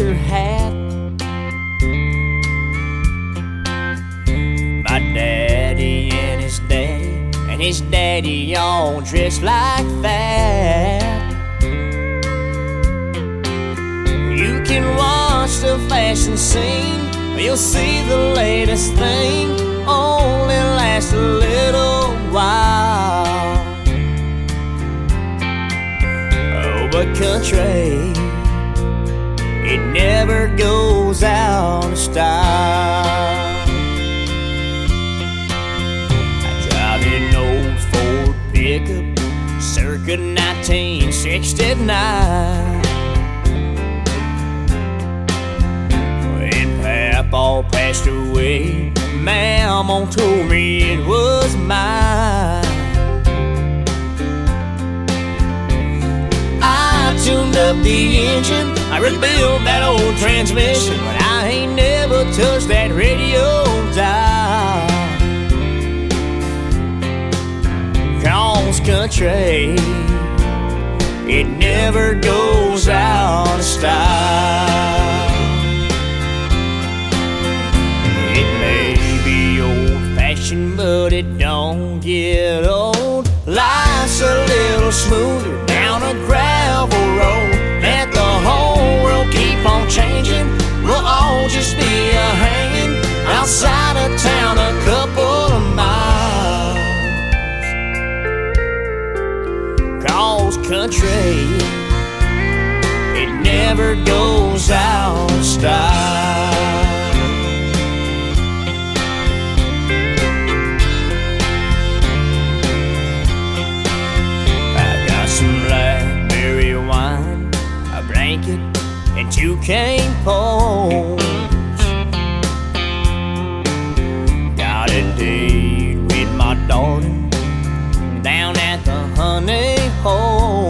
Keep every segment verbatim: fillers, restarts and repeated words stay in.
beer hat. My daddy and his daddy and his daddy all dressed like that. You can watch the fashion scene, you'll see the latest thing only lasts a little while. Oh, but country, it never goes out of style. I drive an old Ford pickup circa nineteen sixty-nine. All passed away, Mama told me it was mine. I tuned up the engine, I rebuilt that old transmission, but I ain't never touched that radio dial. Cause country, it never goes out of style. But it don't get old. Life's a little smoother down a gravel road. Let the whole world keep on changing. We'll all just be a hanging outside of town a couple of miles. Cause country, it never goes out of style. And two cane poles. Got a date with my darling down at the honey hole.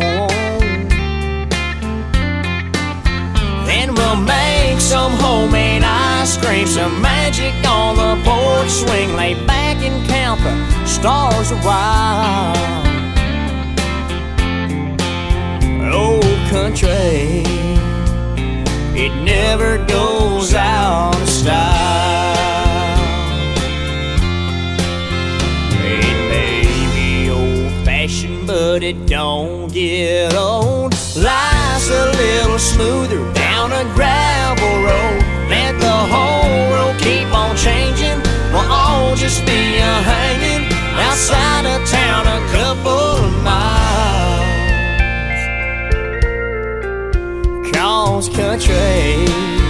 Then we'll make some homemade ice cream, some magic on the porch swing, lay back and count the stars a while. Oh, country, it never goes out of style. It may be old-fashioned, but it don't get old. Life's a little smoother down a gravel road. Let the whole world keep on changing. We'll all just be a hanging outside of town a couple of miles. Cause country,